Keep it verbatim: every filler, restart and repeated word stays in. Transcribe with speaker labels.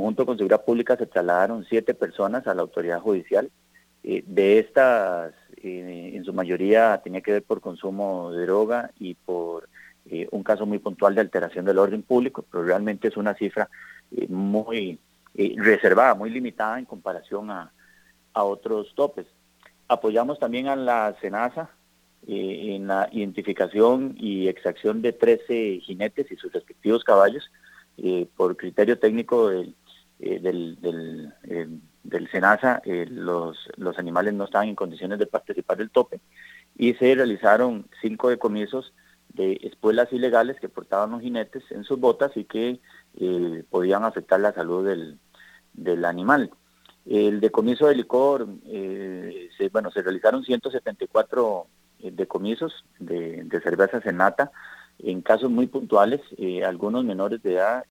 Speaker 1: conjunto con Seguridad Pública se trasladaron siete personas a la autoridad judicial. Eh, de estas, eh, en su mayoría tenía que ver por consumo de droga y por eh, un caso muy puntual de alteración del orden público, pero realmente es una cifra eh, muy eh, reservada, muy limitada en comparación a, a otros topes. Apoyamos también a la SENASA eh, en la identificación y extracción de trece jinetes y sus respectivos caballos. Eh, por criterio técnico del, eh, del, del, eh, del SENASA, eh, los, los animales no estaban en condiciones de participar del tope y se realizaron cinco decomisos de espuelas ilegales que portaban los jinetes en sus botas y que eh, podían afectar la salud del, del animal. El decomiso de licor, eh, se, bueno, se realizaron ciento setenta y cuatro eh, decomisos de, de cervezas en nata, en casos muy puntuales, eh, algunos menores de edad